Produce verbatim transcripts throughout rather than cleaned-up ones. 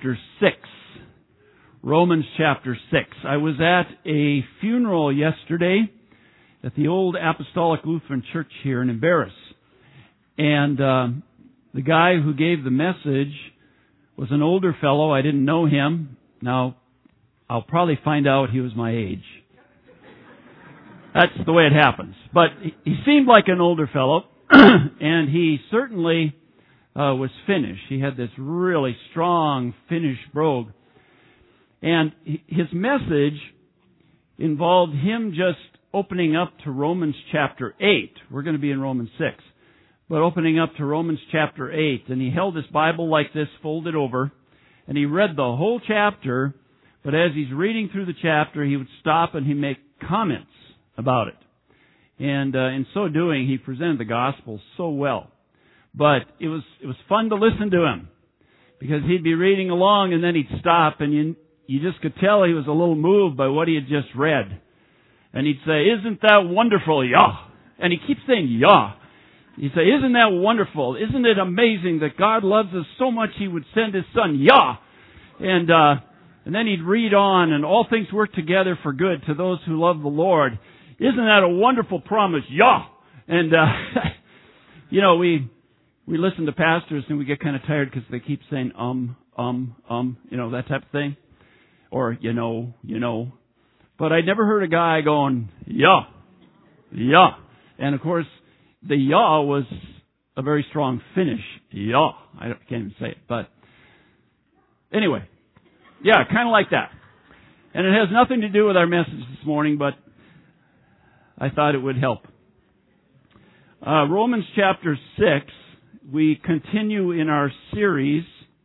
chapter six. Romans chapter six. I was at a funeral yesterday at the old Apostolic Lutheran Church here in Embarrass. And uh, the guy who gave the message was an older fellow. I didn't know him. Now, I'll probably find out he was my age. That's the way it happens. But he seemed like an older fellow, and he certainly uh, was Finnish. He had this really strong Finnish brogue. And his message involved him just opening up to Romans chapter eight. We're going to be in Romans six. But opening up to Romans chapter eight. And he held his Bible like this, folded over, and he read the whole chapter. But as he's reading through the chapter, he would stop and he'd make comments about it. And uh, in so doing, he presented the gospel so well. But it was it was fun to listen to him, because he'd be reading along and then he'd stop, and you you just could tell he was a little moved by what he had just read. And he'd say, "Isn't that wonderful? Yah!" And he keeps saying Yah. He'd say, "Isn't that wonderful? Isn't it amazing that God loves us so much He would send His Son? Yah!" And uh, and then he'd read on, and all things work together for good to those who love the Lord. Isn't that a wonderful promise? Yah! And uh, you know, we we listen to pastors and we get kind of tired because they keep saying um um um, you know, that type of thing. Or, you know, you know. But I never heard a guy going, Yah, Yah. And of course, the Yah was a very strong Finnish Yah. I can't even say it, but anyway. Yeah, kind of like that. And it has nothing to do with our message this morning, but I thought it would help. Uh, Romans chapter six, we continue in our series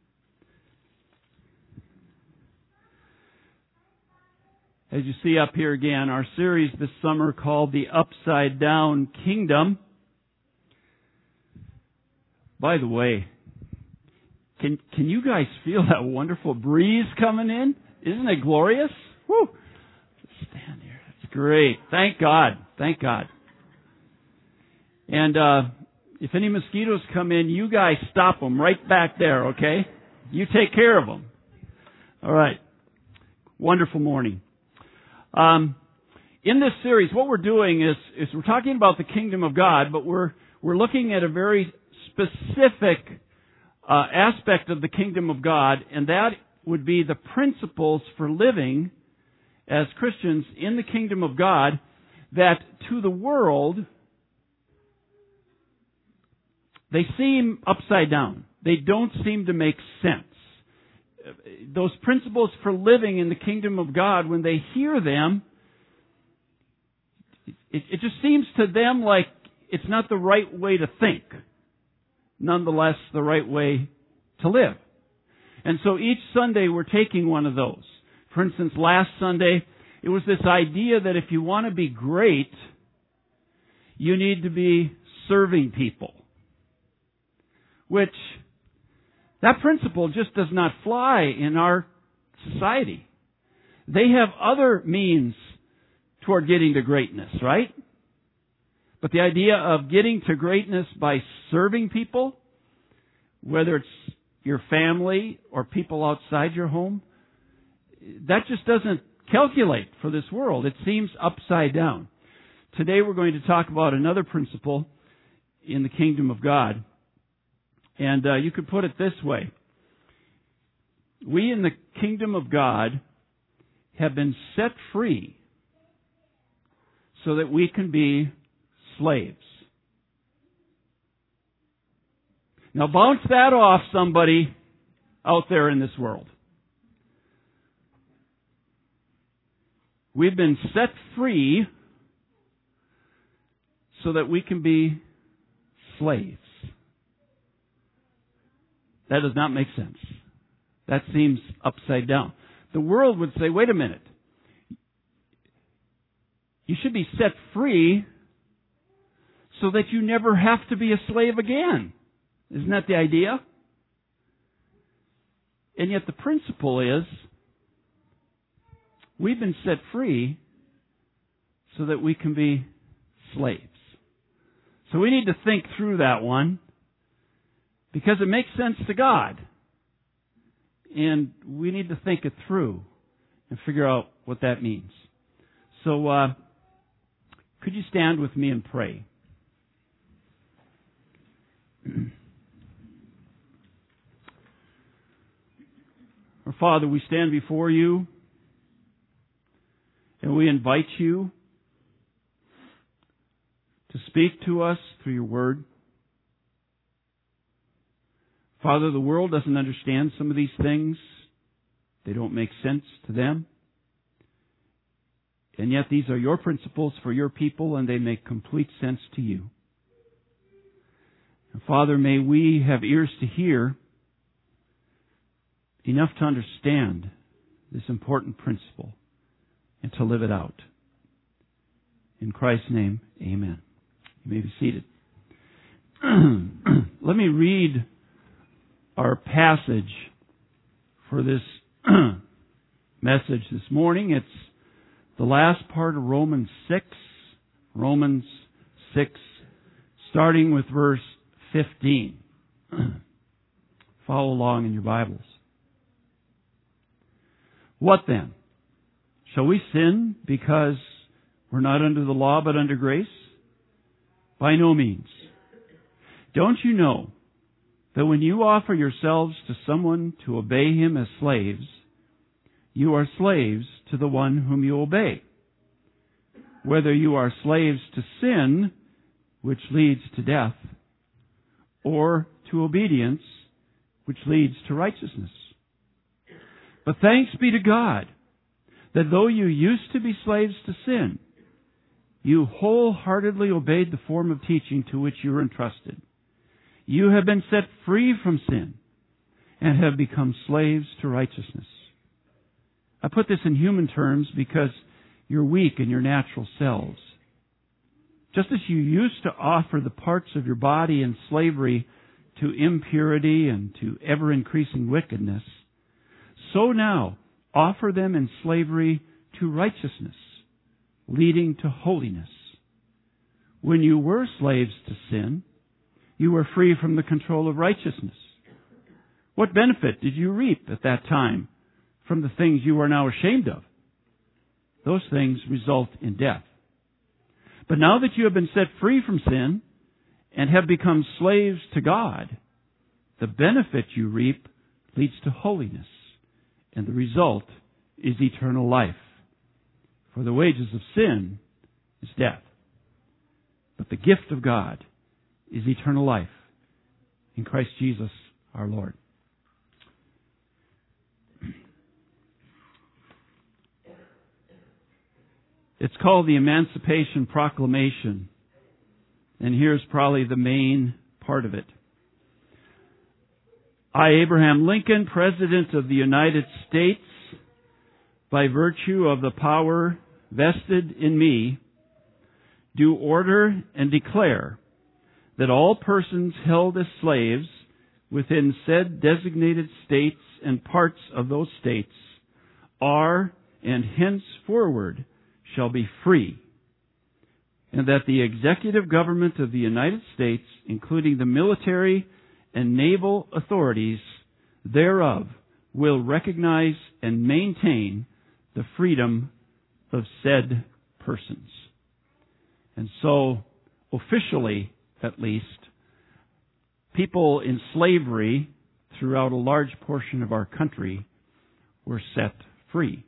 as you see up here again, our series this summer called The Upside Down Kingdom. By the way, can can you guys feel that wonderful breeze coming in? Isn't it glorious? Woo! Stand here. It's great. Thank God. Thank God. And uh, if any mosquitoes come in, you guys stop them right back there, okay? You take care of them. All right. Wonderful morning. Um, in this series, what we're doing is, is we're talking about the kingdom of God, but we're we're looking at a very specific uh, aspect of the kingdom of God, and that would be the principles for living as Christians in the kingdom of God that to the world, they seem upside down. They don't seem to make sense. Those principles for living in the kingdom of God, when they hear them, it, it just seems to them like it's not the right way to think. Nonetheless, the right way to live. And so each Sunday we're taking one of those. For instance, last Sunday, it was this idea that if you want to be great, you need to be serving people. Which, that principle just does not fly in our society. They have other means toward getting to greatness, right? But the idea of getting to greatness by serving people, whether it's your family or people outside your home, that just doesn't calculate for this world. It seems upside down. Today we're going to talk about another principle in the kingdom of God. And uh, you could put it this way. We in the kingdom of God have been set free so that we can be slaves. Now bounce that off somebody out there in this world. We've been set free so that we can be slaves. That does not make sense. That seems upside down. The world would say, wait a minute. You should be set free so that you never have to be a slave again. Isn't that the idea? And yet the principle is, we've been set free so that we can be slaves. So we need to think through that one, because it makes sense to God. and we need to think it through and figure out what that means. So, uh, could you stand with me and pray? Our Father, we stand before you and we invite you to speak to us through your word. Father, the world doesn't understand some of these things. They don't make sense to them. And yet these are your principles for your people, and they make complete sense to you. And Father, may we have ears to hear enough to understand this important principle and to live it out. In Christ's name, amen. You may be seated. Let me read our passage for this message this morning. It's the last part of Romans six. Romans six, starting with verse fifteen. Follow along in your Bibles. What then? Shall we sin because we're not under the law but under grace? By no means. Don't you know that when you offer yourselves to someone to obey him as slaves, you are slaves to the one whom you obey, whether you are slaves to sin, which leads to death, or to obedience, which leads to righteousness. But thanks be to God that though you used to be slaves to sin, you wholeheartedly obeyed the form of teaching to which you were entrusted. You have been set free from sin and have become slaves to righteousness. I put this in human terms because you're weak in your natural selves. Just as you used to offer the parts of your body in slavery to impurity and to ever-increasing wickedness, so now offer them in slavery to righteousness, leading to holiness. When you were slaves to sin, you were free from the control of righteousness. What benefit did you reap at that time from the things you are now ashamed of? Those things result in death. But now that you have been set free from sin and have become slaves to God, the benefit you reap leads to holiness, and the result is eternal life. For the wages of sin is death, but the gift of God is eternal life in Christ Jesus our Lord. It's called the Emancipation Proclamation, and here's probably the main part of it. I, Abraham Lincoln, President of the United States, by virtue of the power vested in me, do order and declare that all persons held as slaves within said designated states and parts of those states are and henceforward shall be free, and that the executive government of the United States, including the military and naval authorities thereof, will recognize and maintain the freedom of said persons. And so, officially, at least, people in slavery throughout a large portion of our country were set free.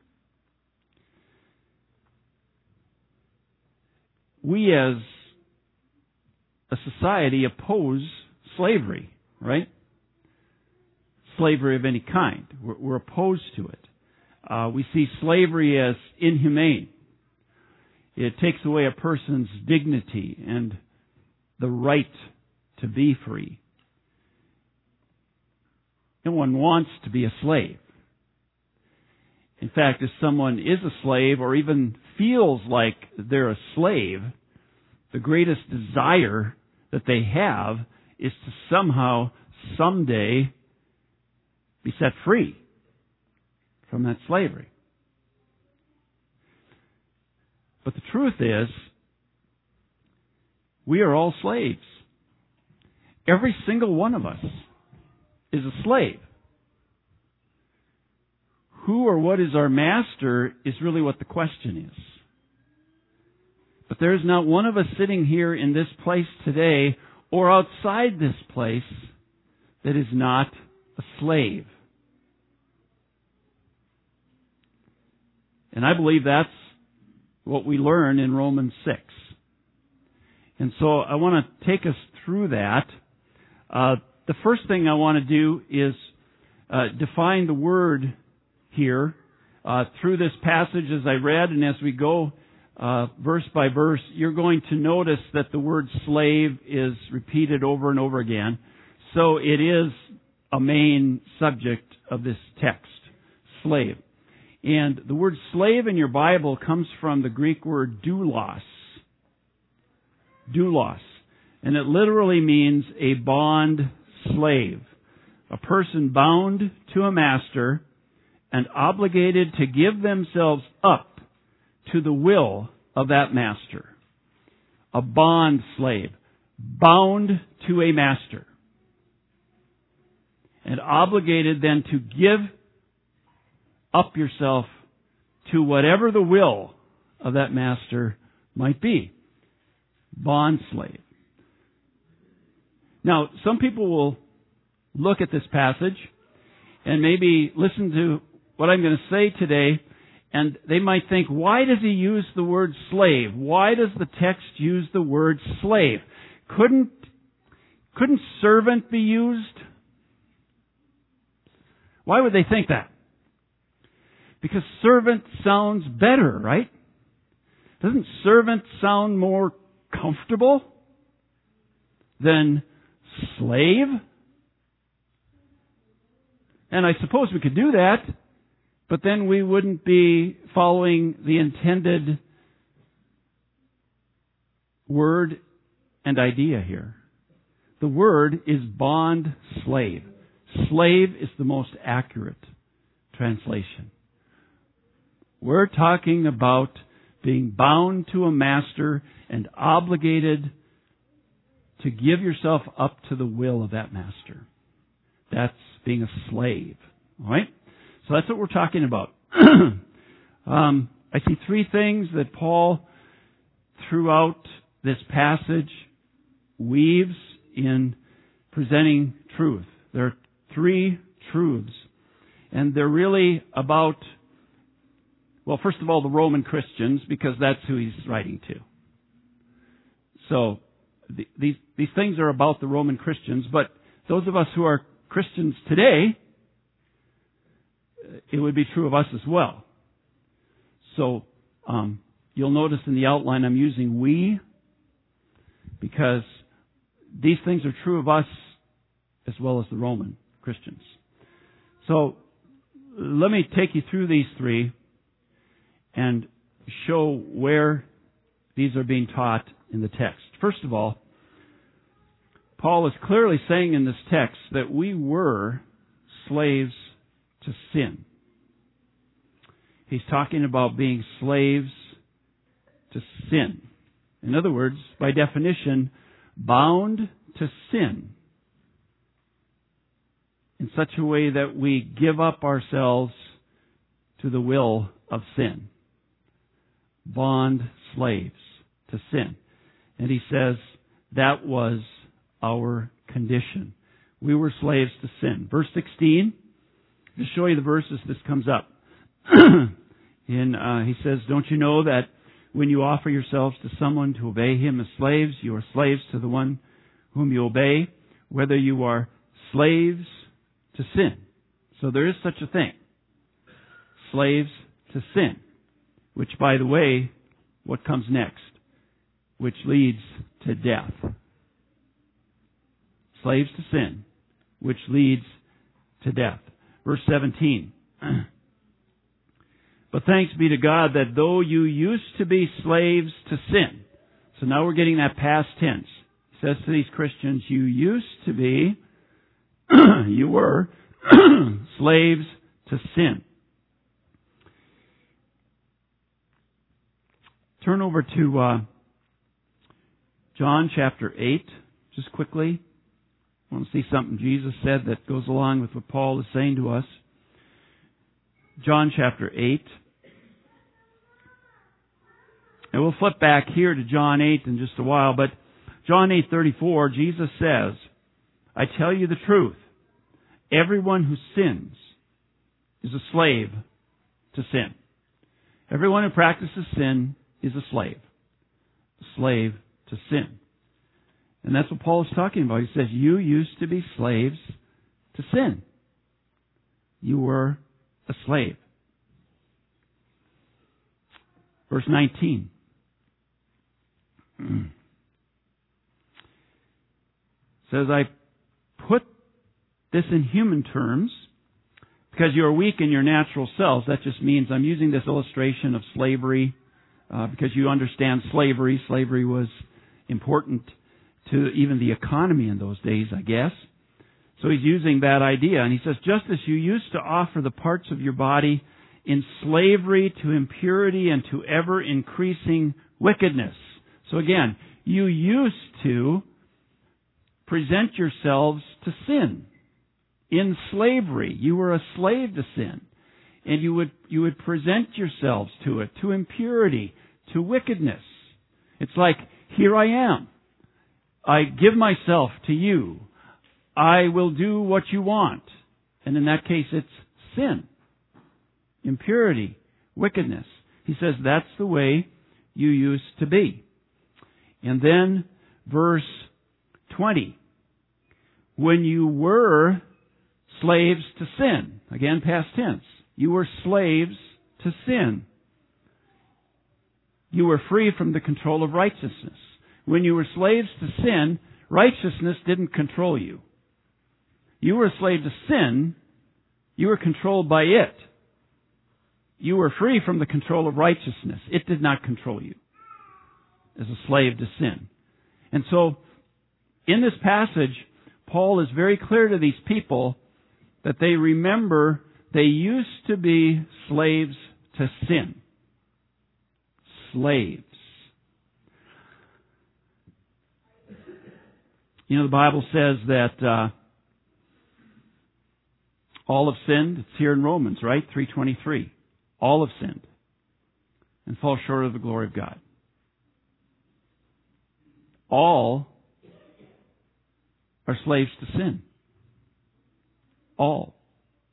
We as a society oppose slavery, right? Slavery of any kind. We're, we're opposed to it. Uh, we see slavery as inhumane. It takes away a person's dignity and the right to be free. No one wants to be a slave. In fact, if someone is a slave or even feels like they're a slave, the greatest desire that they have is to somehow, someday, be set free from that slavery. But the truth is, we are all slaves. Every single one of us is a slave. who or what is our master is really what the question is. But there is not one of us sitting here in this place today or outside this place that is not a slave. And I believe that's what we learn in Romans six. And so I want to take us through that. Uh, the first thing I want to do is uh, define the word here uh, through this passage as I read, and as we go uh, verse by verse, you're going to notice that the word slave is repeated over and over again. So it is a main subject of this text, slave. And the word slave in your Bible comes from the Greek word doulos. Doulos. And it literally means a bond slave. A person bound to a master and obligated to give themselves up to the will of that master. A bond slave. Bound to a master. And obligated then to give up yourself to whatever the will of that master might be. Bond slave. Now, some people will look at this passage and maybe listen to what I'm going to say today, and they might think, why does he use the word slave? Why does the text use the word slave? Couldn't, couldn't servant be used? Why would they think that? Because servant sounds better, right? Doesn't servant sound more comfortable than slave? And I suppose we could do that, but then we wouldn't be following the intended word and idea here. The word is bond slave. Slave is the most accurate translation. We're talking about being bound to a master and obligated to give yourself up to the will of that master. That's being a slave. All right? So that's what we're talking about. um, I see three things that Paul, throughout this passage, weaves in presenting truth. There are three truths. And they're really about, well, first of all, the Roman Christians, because that's who he's writing to. So, the, these, these things are about the Roman Christians, but those of us who are Christians today, it would be true of us as well. So, um, you'll notice in the outline I'm using we, because these things are true of us as well as the Roman Christians. So, let me take you through these three and show where these are being taught in the text. First of all, Paul is clearly saying in this text that we were slaves to sin. He's talking about being slaves to sin. In other words, by definition, bound to sin in such a way that we give up ourselves to the will of sin. Bond slaves to sin. And he says that was our condition. We were slaves to sin. Verse sixteen, to show you the verses this comes up. In, uh, he says, don't you know that when you offer yourselves to someone to obey him as slaves, you are slaves to the one whom you obey, whether you are slaves to sin. So there is such a thing. Slaves to sin. Which, by the way, what comes next? Which leads to death. Slaves to sin, which leads to death. Verse seventeen. But thanks be to God that though you used to be slaves to sin. So now we're getting that past tense. He says to these Christians, you used to be, you were, slaves to sin. Turn over to uh, John chapter eight, just quickly. I want to see something Jesus said that goes along with what Paul is saying to us. John chapter eight. And we'll flip back here to John eight in just a while, but John eight thirty-four, Jesus says, I tell you the truth, everyone who sins is a slave to sin. Everyone who practices sin is a slave. A slave to sin. And that's what Paul is talking about. He says, you used to be slaves to sin. You were a slave. Verse nineteen. Says, I put this in human terms because you are weak in your natural selves. That just means I'm using this illustration of slavery uh, because you understand slavery. Slavery was important to even the economy in those days, I guess. So he's using that idea. And he says, just as you used to offer the parts of your body in slavery to impurity and to ever-increasing wickedness. So again, you used to present yourselves to sin. In slavery, you were a slave to sin. And you would, you would present yourselves to it, to impurity, to wickedness. It's like, here I am. I give myself to you. I will do what you want. And in that case, it's sin. Impurity, wickedness. He says that's the way you used to be. And then verse twenty. When you were slaves to sin, again past tense, you were slaves to sin. You were free from the control of righteousness. When you were slaves to sin, righteousness didn't control you. You were a slave to sin. You were controlled by it. You were free from the control of righteousness. It did not control you as a slave to sin. And so, in this passage, Paul is very clear to these people that they remember they used to be slaves to sin. Slaves. You know, the Bible says that uh, all have sinned. It's here in Romans, right? three twenty-three. All have sinned and fall short of the glory of God. All are slaves to sin. All.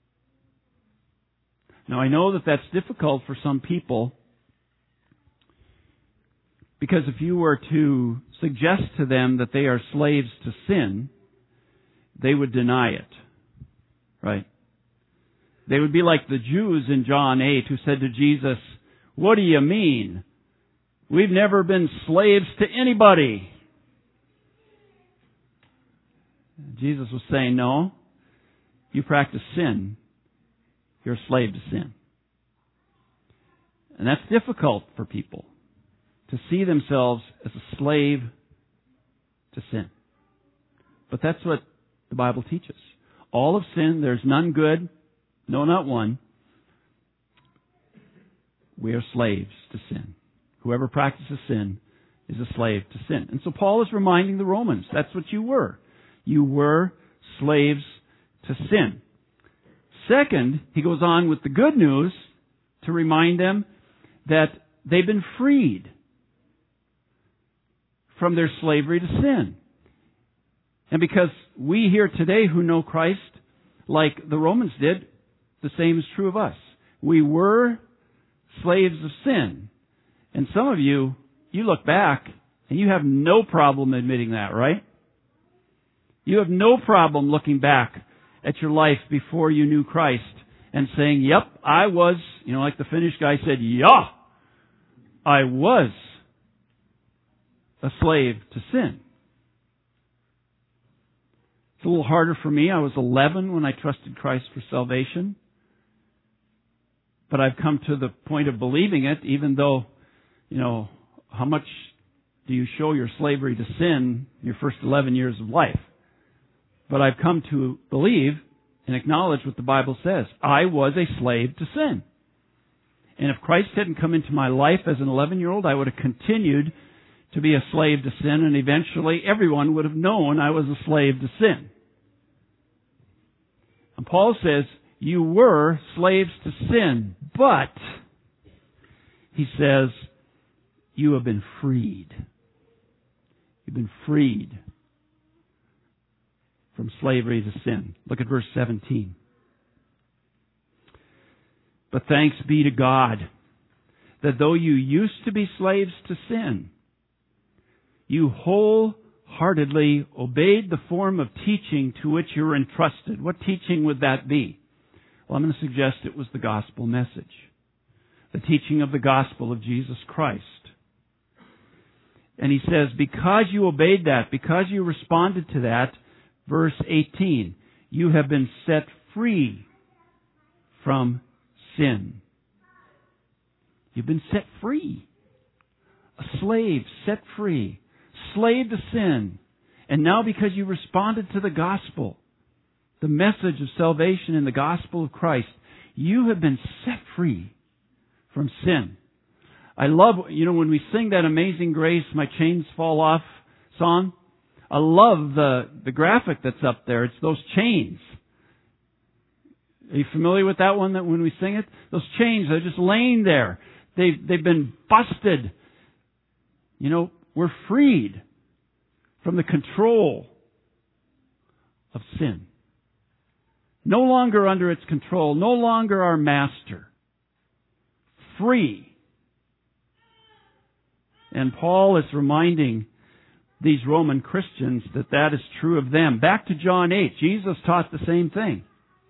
Now, I know that that's difficult for some people because if you were to suggest to them that they are slaves to sin, they would deny it. Right? They would be like the Jews in John eight who said to Jesus, what do you mean? We've never been slaves to anybody. Jesus was saying, no, you practice sin. You're a slave to sin. And that's difficult for people to see themselves as a slave to sin. But that's what the Bible teaches. All have sinned. There's none good. No, not one. We are slaves to sin. Whoever practices sin is a slave to sin. And so Paul is reminding the Romans, that's what you were. You were slaves to sin. Second, he goes on with the good news to remind them that they've been freed from their slavery to sin. And because we here today who know Christ, like the Romans did, the same is true of us. We were slaves of sin. And some of you, you look back and you have no problem admitting that, right? You have no problem looking back at your life before you knew Christ and saying, yep, I was, you know, like the Finnish guy said, yeah, I was a slave to sin. It's a little harder for me. I was eleven when I trusted Christ for salvation. But I've come to the point of believing it, even though, you know, how much do you show your slavery to sin in your first eleven years of life? But I've come to believe and acknowledge what the Bible says. I was a slave to sin. And if Christ hadn't come into my life as an eleven-year-old, I would have continued to be a slave to sin, and eventually everyone would have known I was a slave to sin. And Paul says, you were slaves to sin, but, he says, you have been freed. You've been freed from slavery to sin. Look at verse seventeen. But thanks be to God that though you used to be slaves to sin, you wholeheartedly obeyed the form of teaching to which you were entrusted. What teaching would that be? Well, I'm going to suggest it was the gospel message. The teaching of the gospel of Jesus Christ. And he says, because you obeyed that, because you responded to that, verse eighteen, you have been set free from sin. You've been set free. A slave set free. Slave to sin. And now because you responded to the gospel, the message of salvation in the gospel of Christ, you have been set free from sin. I love, you know, when we sing that Amazing Grace, My Chains Fall Off song, I love the, the graphic that's up there. It's those chains. Are you familiar with that one, that when we sing it? Those chains, they're just laying there. They've, they've been busted. You know, we're freed from the control of sin. No longer under its control. No longer our master. Free. And Paul is reminding these Roman Christians that that is true of them. Back to John eight. Jesus taught the same thing.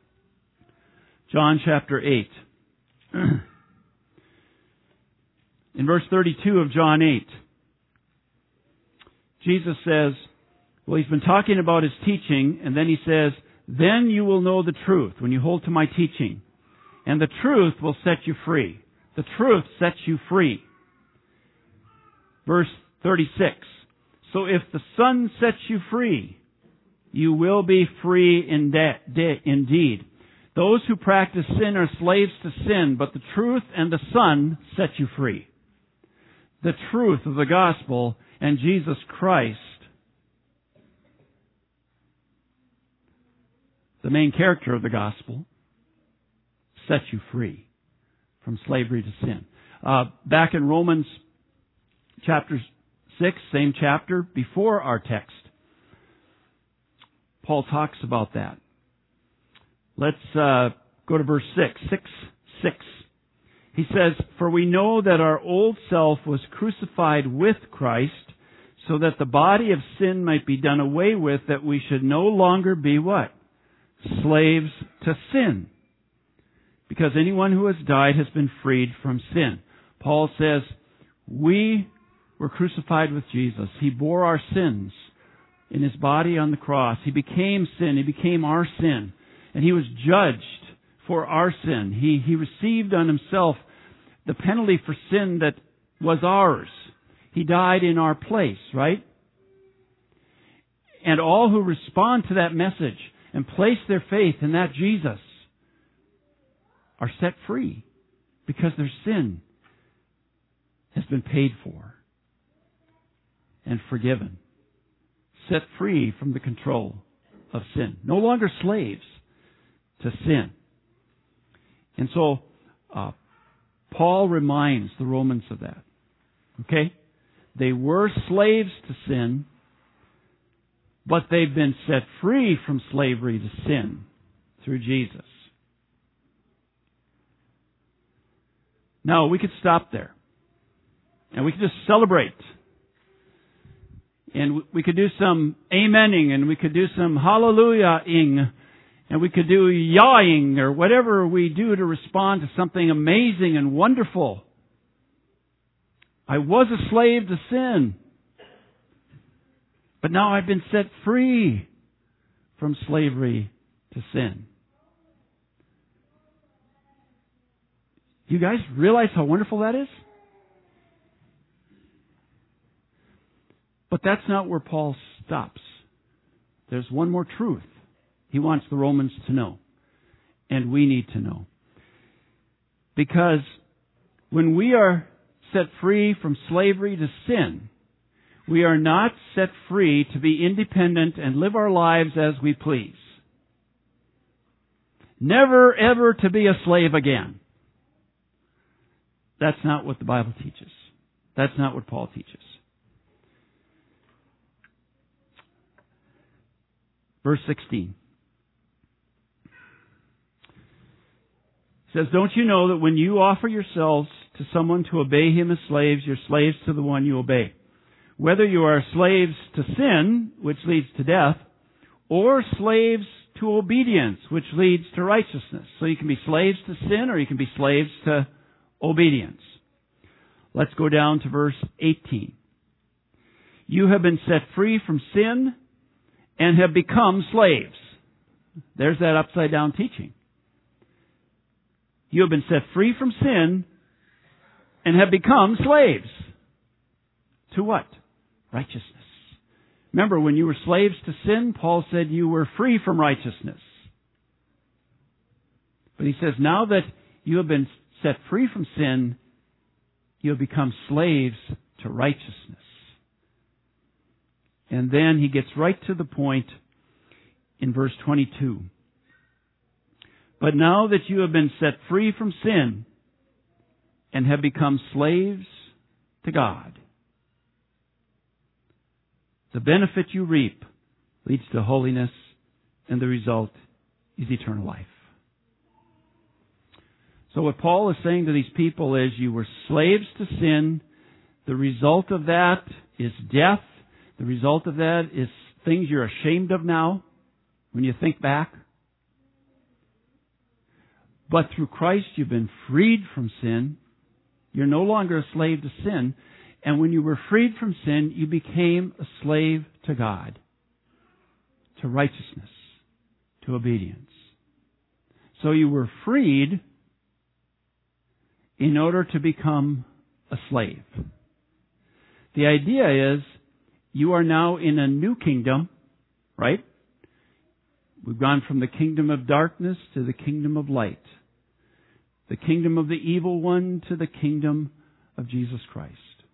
John chapter eight. In verse thirty-two of John eight, Jesus says, well, he's been talking about his teaching, and then he says, then you will know the truth when you hold to my teaching. And the truth will set you free. The truth sets you free. Verse thirty-six. So if the Son sets you free, you will be free indeed. Those who practice sin are slaves to sin, but the truth and the Son set you free. The truth of the gospel and Jesus Christ, the main character of the gospel, sets you free from slavery to sin. Uh, back in Romans chapter six, same chapter, before our text, Paul talks about that. Let's uh, go to verse six. Six, six. He says, for we know that our old self was crucified with Christ, so that the body of sin might be done away with, that we should no longer be what? Slaves to sin. Because anyone who has died has been freed from sin. Paul says, we were crucified with Jesus. He bore our sins in His body on the cross. He became sin. He became our sin. And He was judged for our sin. He, he received on Himself the penalty for sin that was ours. He died in our place, right? And all who respond to that message and place their faith in that Jesus are set free because their sin has been paid for and forgiven. Set free from the control of sin. No longer slaves to sin. And so, uh, Paul reminds the Romans of that. Okay? They were slaves to sin, but they've been set free from slavery to sin through Jesus. Now, we could stop there. And we could just celebrate. And we could do some amening, and we could do some hallelujah-ing, and we could do yawing, or whatever we do to respond to something amazing and wonderful. I was a slave to sin, but now I've been set free from slavery to sin. You guys realize how wonderful that is? But that's not where Paul stops. There's one more truth he wants the Romans to know, and we need to know. Because when we are set free from slavery to sin, we are not set free to be independent and live our lives as we please. never ever to be a slave again. That's not what the Bible teaches. That's not what Paul teaches. Verse sixteen. It says, don't you know that when you offer yourselves to someone to obey him as slaves, you're slaves to the one you obey? Whether you are slaves to sin, which leads to death, or slaves to obedience, which leads to righteousness. So you can be slaves to sin or you can be slaves to obedience. Let's go down to verse eighteen. You have been set free from sin and have become slaves. There's that upside down teaching. You have been set free from sin and have become slaves. To what? Righteousness. Remember, when you were slaves to sin, Paul said you were free from righteousness. But he says now that you have been set free from sin, you have become slaves to righteousness. And then he gets right to the point in verse twenty-two. But now that you have been set free from sin and have become slaves to God, the benefit you reap leads to holiness, and the result is eternal life. So what Paul is saying to these people is, you were slaves to sin. The result of that is death. The result of that is things you're ashamed of now when you think back. But through Christ you've been freed from sin. You're no longer a slave to sin. And when you were freed from sin, you became a slave to God, to righteousness, to obedience. So you were freed in order to become a slave. The idea is you are now in a new kingdom, right? We've gone from the kingdom of darkness to the kingdom of light. The kingdom of the evil one to the kingdom of Jesus Christ.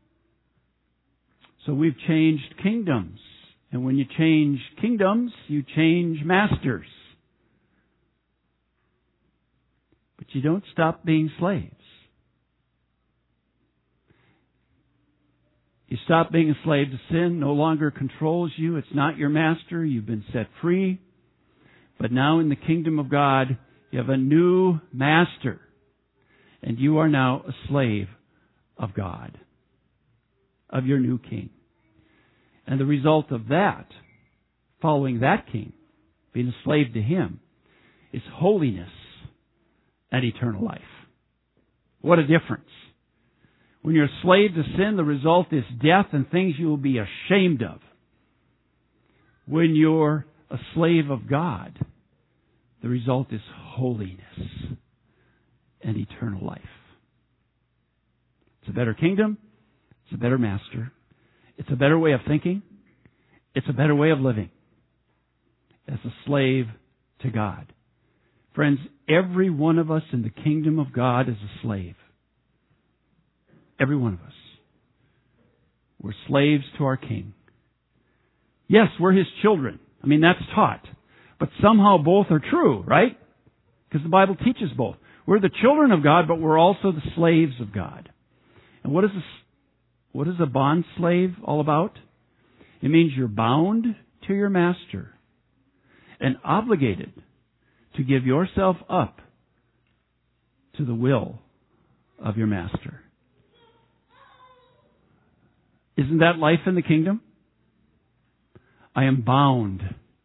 So we've changed kingdoms. And when you change kingdoms, you change masters. But you don't stop being slaves. You stop being a slave to sin, no longer controls you. It's not your master. You've been set free. But now in the kingdom of God, you have a new master. And you are now a slave of God, of your new king. And the result of that, following that king, being a slave to him, is holiness and eternal life. What a difference. When you're a slave to sin, the result is death and things you will be ashamed of. When you're a slave of God, the result is holiness and eternal life. It's a better kingdom. It's a better master. It's a better way of thinking. It's a better way of living as a slave to God. Friends, every one of us in the kingdom of God is a slave. Every one of us. We're slaves to our King. Yes, we're His children. I mean, that's taught. But somehow both are true, right? Because the Bible teaches both. We're the children of God, but we're also the slaves of God. And what is a, what is a bond slave all about? It means you're bound to your master and obligated to give yourself up to the will of your master. Isn't that life in the kingdom? I am bound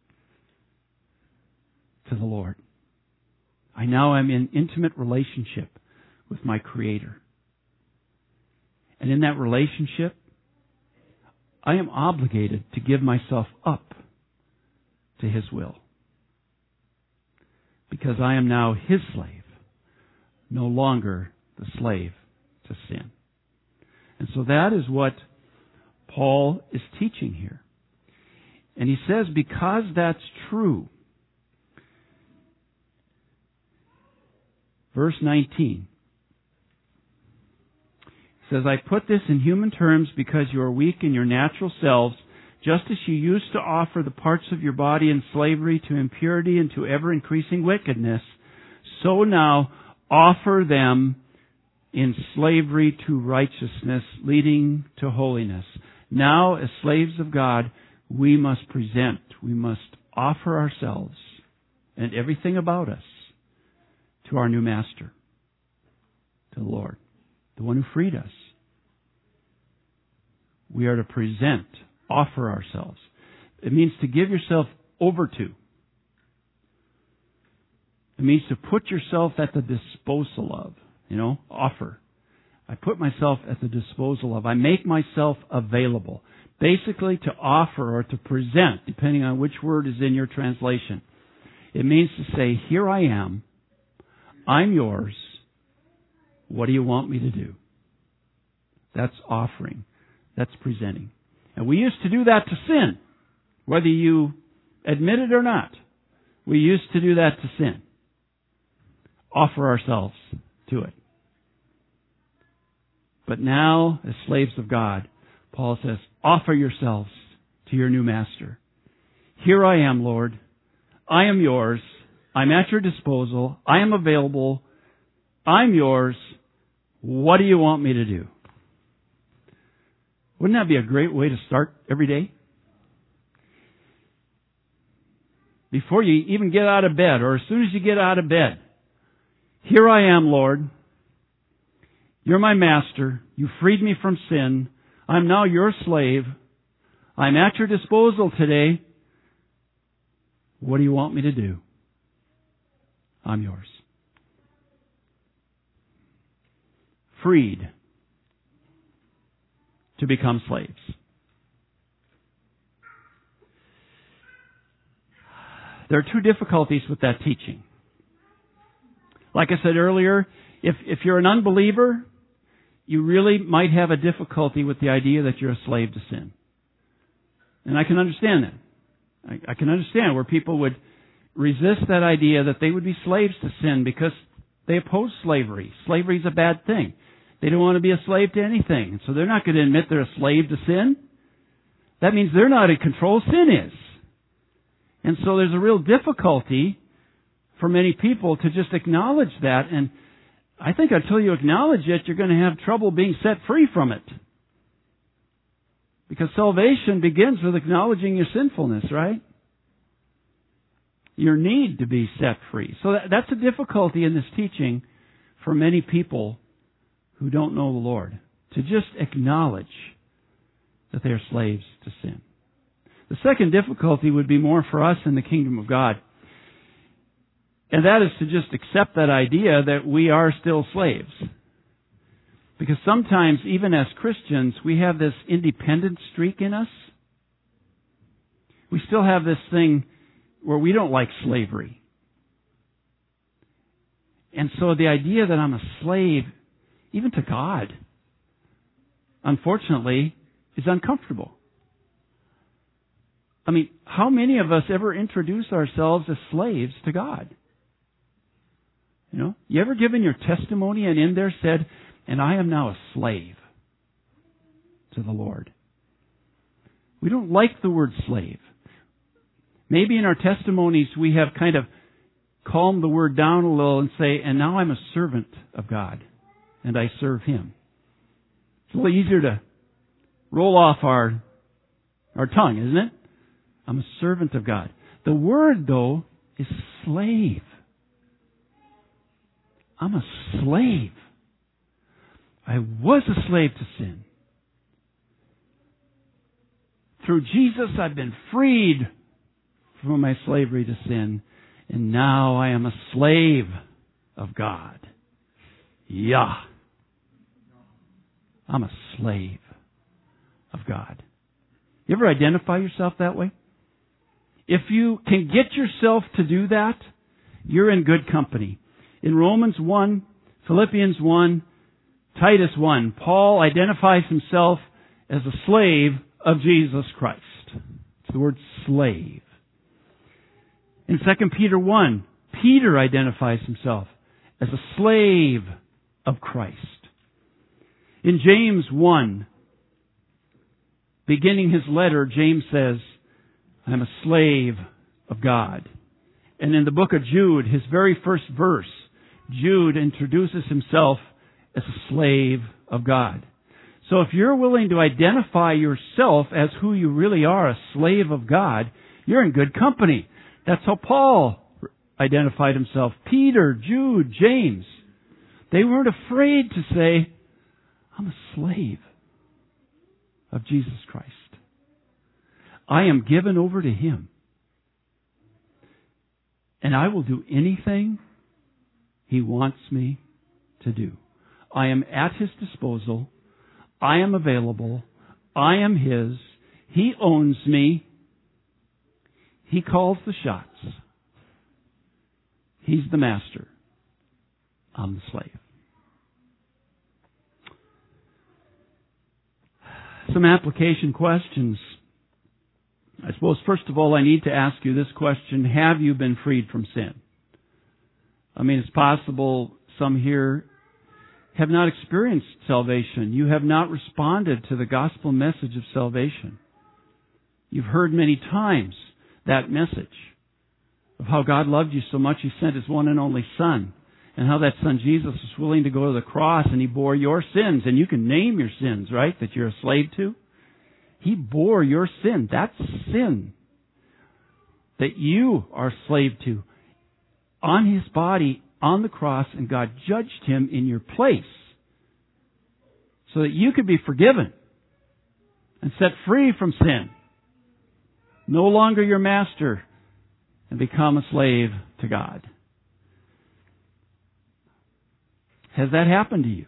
to the Lord. I now am in intimate relationship with my Creator. And in that relationship, I am obligated to give myself up to His will. Because I am now His slave, no longer the slave to sin. And so that is what Paul is teaching here. And he says, because that's true, verse nineteen says, I put this in human terms because you are weak in your natural selves, just as you used to offer the parts of your body in slavery to impurity and to ever-increasing wickedness, So now offer them in slavery to righteousness, leading to holiness. Now, as slaves of God, we must present, we must offer ourselves and everything about us to our new master, to the Lord, the one who freed us. We are to present, offer ourselves. It means to give yourself over to. It means to put yourself at the disposal of. You know, offer. I put myself at the disposal of. I make myself available. Basically, to offer or to present, depending on which word is in your translation. It means to say, here I am. I'm yours. What do you want me to do? That's offering. That's presenting. And we used to do that to sin, whether you admit it or not. We used to do that to sin. Offer ourselves to it. But now, as slaves of God, Paul says, offer yourselves to your new master. Here I am, Lord. I am yours. I'm at your disposal. I am available. I'm yours. What do you want me to do? Wouldn't that be a great way to start every day? Before you even get out of bed, or as soon as you get out of bed, here I am, Lord. You're my master. You freed me from sin. I'm now your slave. I'm at your disposal today. What do you want me to do? I'm yours. Freed to become slaves. There are two difficulties with that teaching. Like I said earlier, if, if you're an unbeliever, you really might have a difficulty with the idea that you're a slave to sin. And I can understand that. I, I can understand where people would resist that idea that they would be slaves to sin because they oppose slavery. Slavery is a bad thing. They don't want to be a slave to anything. So they're not going to admit they're a slave to sin. That means they're not in control. Sin is. And so there's a real difficulty for many people to just acknowledge that. And I think until you acknowledge it, you're going to have trouble being set free from it. Because salvation begins with acknowledging your sinfulness, right? Your need to be set free. So that, that's a difficulty in this teaching for many people who don't know the Lord. To just acknowledge that they are slaves to sin. The second difficulty would be more for us in the kingdom of God. And that is to just accept that idea that we are still slaves. Because sometimes, even as Christians, we have this independent streak in us. We still have this thing where we don't like slavery. And so the idea that I'm a slave, even to God, unfortunately, is uncomfortable. I mean, how many of us ever introduce ourselves as slaves to God? You know, you ever given your testimony and in there said, and I am now a slave to the Lord? We don't like the word slave. Maybe in our testimonies we have kind of calmed the word down a little and say, and now I'm a servant of God, and I serve Him. It's a little easier to roll off our, our tongue, isn't it? I'm a servant of God. The word, though, is slave. I'm a slave. I was a slave to sin. Through Jesus, I've been freed from my slavery to sin, and now I am a slave of God. Yeah. I'm a slave of God. You ever identify yourself that way? If you can get yourself to do that, you're in good company. In Romans one, Philippians one, Titus one, Paul identifies himself as a slave of Jesus Christ. It's the word slave. In Second Peter one, Peter identifies himself as a slave of Christ. In James one, beginning his letter, James says, I'm a slave of God. And in the book of Jude, his very first verse, Jude introduces himself as a slave of God. So if you're willing to identify yourself as who you really are, a slave of God, you're in good company. That's how Paul identified himself. Peter, Jude, James. They weren't afraid to say, I'm a slave of Jesus Christ. I am given over to Him. And I will do anything He wants me to do. I am at His disposal. I am available. I am His. He owns me. He calls the shots. He's the master. I'm the slave. Some application questions. I suppose, first of all, I need to ask you this question. Have you been freed from sin? I mean, it's possible some here have not experienced salvation. You have not responded to the gospel message of salvation. You've heard many times that message of how God loved you so much He sent His one and only Son, and how that Son Jesus was willing to go to the cross and He bore your sins. And you can name your sins, right, that you're a slave to. He bore your sin. That's sin that you are a slave to on His body on the cross, and God judged Him in your place so that you could be forgiven and set free from sin. No longer your master, and become a slave to God. Has that happened to you?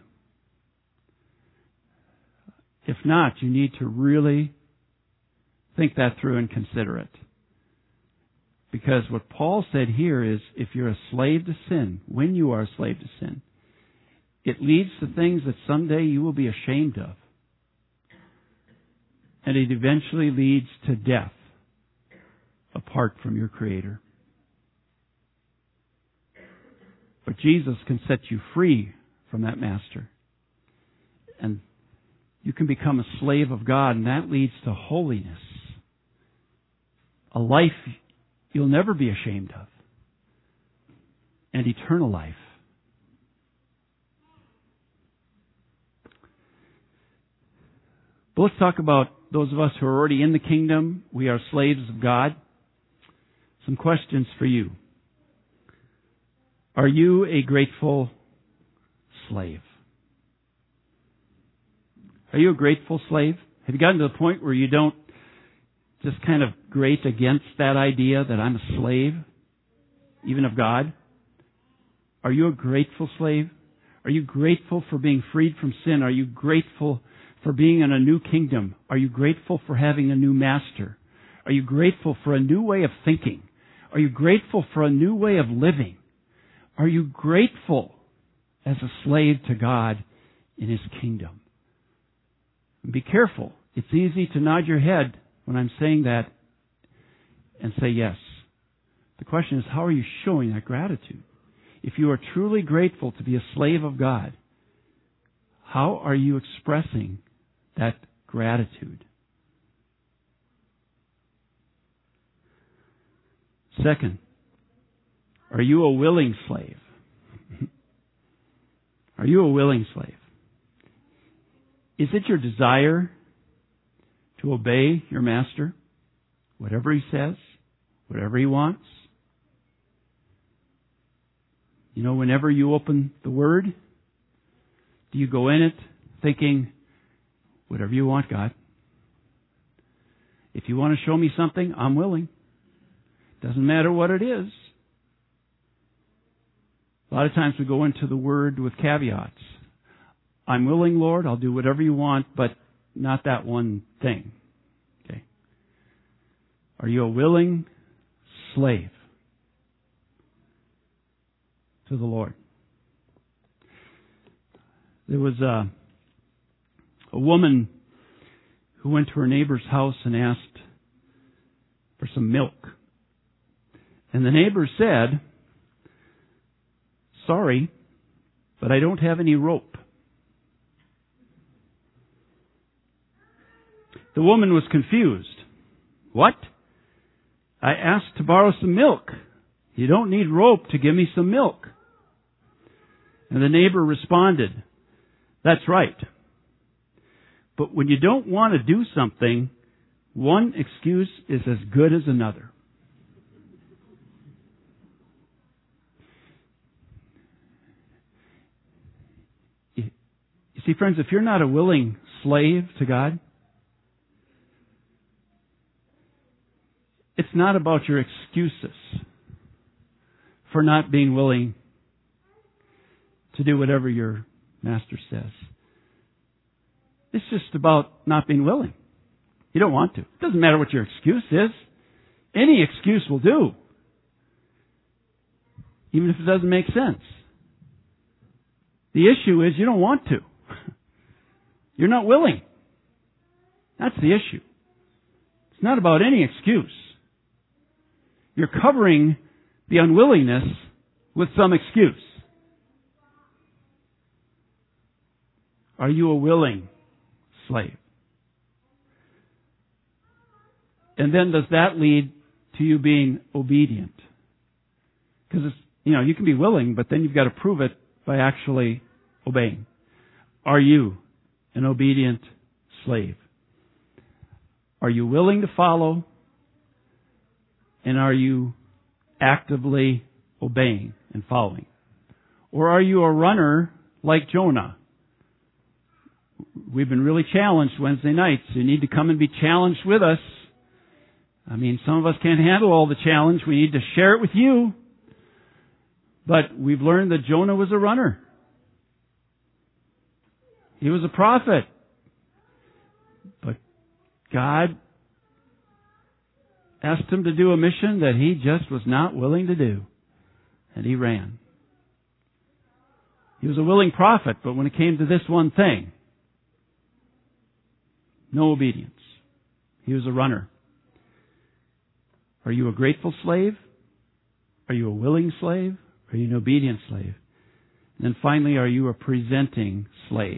If not, you need to really think that through and consider it. Because what Paul said here is, if you're a slave to sin, when you are a slave to sin, it leads to things that someday you will be ashamed of. And it eventually leads to death apart from your Creator. But Jesus can set you free from that master. And you can become a slave of God, and that leads to holiness. A life you'll never be ashamed of. And eternal life. But let's talk about those of us who are already in the kingdom. We are slaves of God. Some questions for you. Are you a grateful slave? Are you a grateful slave? Have you gotten to the point where you don't just kind of grate against that idea that I'm a slave, even of God? Are you a grateful slave? Are you grateful for being freed from sin? Are you grateful for being in a new kingdom? Are you grateful for having a new master? Are you grateful for a new way of thinking? Are you grateful for a new way of living? Are you grateful as a slave to God in His kingdom? And be careful. It's easy to nod your head when I'm saying that and say yes. The question is, how are you showing that gratitude? If you are truly grateful to be a slave of God, how are you expressing that gratitude? Second, are you a willing slave? Are you a willing slave? Is it your desire to obey your master? Whatever he says, whatever he wants? You know, whenever you open the Word, do you go in it thinking, whatever you want, God? If you want to show me something, I'm willing. Doesn't matter what it is. A lot of times we go into the Word with caveats. I'm willing, Lord, I'll do whatever you want, but not that one thing. Okay. Are you a willing slave to the Lord? There was a, a woman who went to her neighbor's house and asked for some milk. And the neighbor said, sorry, but I don't have any rope. The woman was confused. What? I asked to borrow some milk. You don't need rope to give me some milk. And the neighbor responded, that's right. But when you don't want to do something, one excuse is as good as another. You see, friends, if you're not a willing slave to God, it's not about your excuses for not being willing to do whatever your master says. It's just about not being willing. You don't want to. It doesn't matter what your excuse is. Any excuse will do. Even if it doesn't make sense. The issue is you don't want to. You're not willing. That's the issue. It's not about any excuse. You're covering the unwillingness with some excuse. Are you a willing slave? And then does that lead to you being obedient? Because, you know, you can be willing, but then you've got to prove it by actually obeying. Are you an obedient slave? Are you willing to follow? And are you actively obeying and following? Or are you a runner like Jonah? We've been really challenged Wednesday nights. You need to come and be challenged with us. I mean, some of us can't handle all the challenge. We need to share it with you. But we've learned that Jonah was a runner. He was a prophet. But God asked him to do a mission that he just was not willing to do. And he ran. He was a willing prophet, but when it came to this one thing, no obedience. He was a runner. Are you a grateful slave? Are you a willing slave? Are you an obedient slave? And then finally, are you a presenting slave?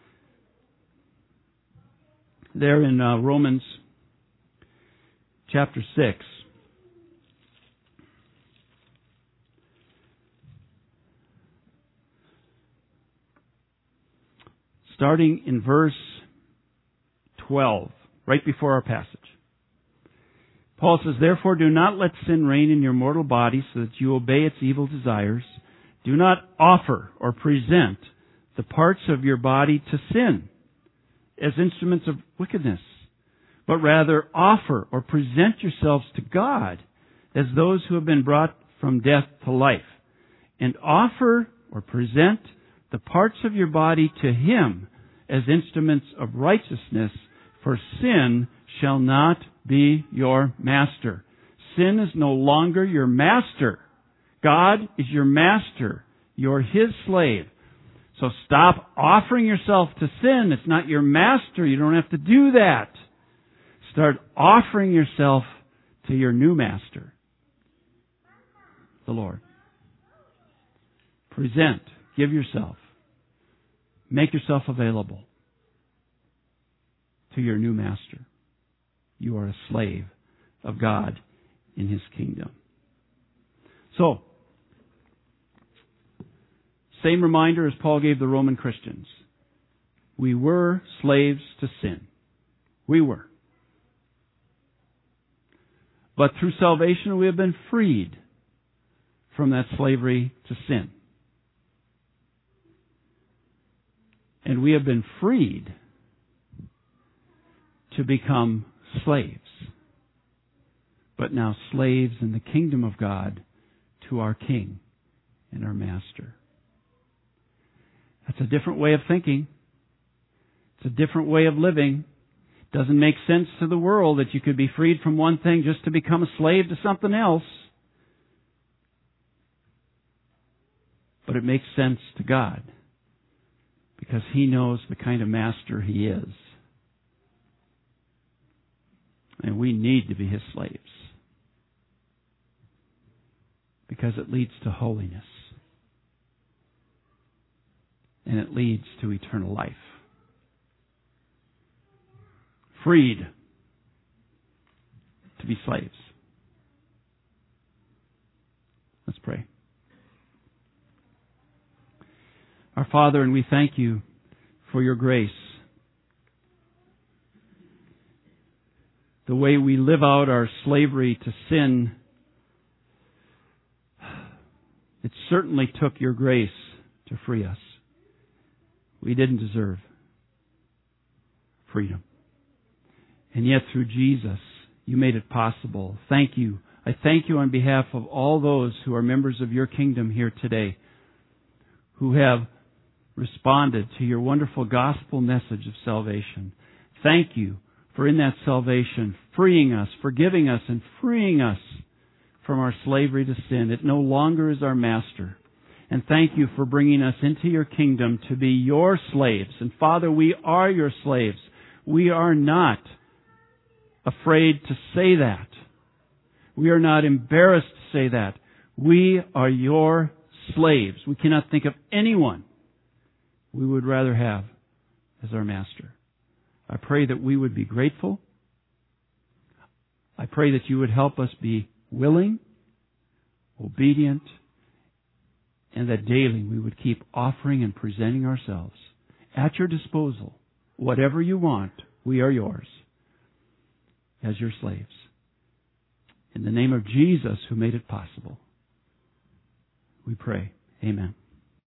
There in uh, Romans chapter six, starting in verse twelve, right before our passage. Paul says, therefore do not let sin reign in your mortal body so that you obey its evil desires. Do not offer or present the parts of your body to sin as instruments of wickedness, but rather offer or present yourselves to God as those who have been brought from death to life, and offer or present the parts of your body to Him as instruments of righteousness, for sin shall not be your master. Sin is no longer your master. God is your master. You're His slave. So stop offering yourself to sin. It's not your master. You don't have to do that. Start offering yourself to your new master, the Lord. Present. Give yourself. Make yourself available to your new master. You are a slave of God in His kingdom. So, same reminder as Paul gave the Roman Christians. We were slaves to sin. We were. But through salvation we have been freed from that slavery to sin. And we have been freed to become slaves. But now slaves in the kingdom of God to our King and our Master. That's a different way of thinking. It's a different way of living. It doesn't make sense to the world that you could be freed from one thing just to become a slave to something else. But it makes sense to God because He knows the kind of master He is. And we need to be His slaves because it leads to holiness. And it leads to eternal life. Freed to be slaves. pray. Our Father, and we thank you for your grace. The way we live out our slavery to sin, it certainly took your grace to free us. We didn't deserve freedom. And yet through Jesus, you made it possible. Thank you. I thank you on behalf of all those who are members of your kingdom here today, who have responded to your wonderful gospel message of salvation. Thank you for in that salvation freeing us, forgiving us, and freeing us from our slavery to sin. It no longer is our master. And thank you for bringing us into your kingdom to be your slaves. And Father, we are your slaves. We are not afraid to say that. We are not embarrassed to say that. We are your slaves. We cannot think of anyone we would rather have as our master. I pray that we would be grateful. I pray that you would help us be willing, obedient, and that daily we would keep offering and presenting ourselves at your disposal. Whatever you want, we are yours as your slaves. In the name of Jesus, who made it possible, we pray. Amen.